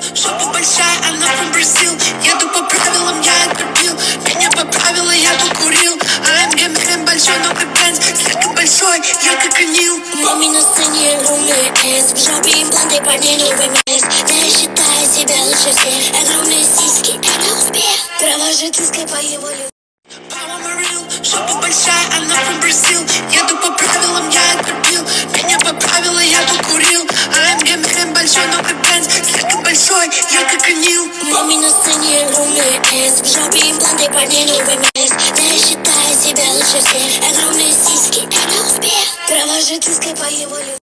Жопа большая, она from Brazil. Еду по правилам, я отрубил. Меня поправила, я покурил. AMG большой, новый Бенз. Слишком большой, я как Анил. Мами на сцене огромный S. В жопе импланты, парни новый мест. Я считаю себя лучше всех. Огромные сиськи, это успех. Право жительское по его любви. Жопа большая, она from Brazil. Еду по правилам, я отрубил. Меня поправила, я покурил. AMG большой, новый Бенз. Слишком большой, я как Анил. Мами на сцене огромный S. В жопе импланты, парни новый мест. Я считаю себя лучше всех. Огромные сиськи, это успех. Право жительское по его любви.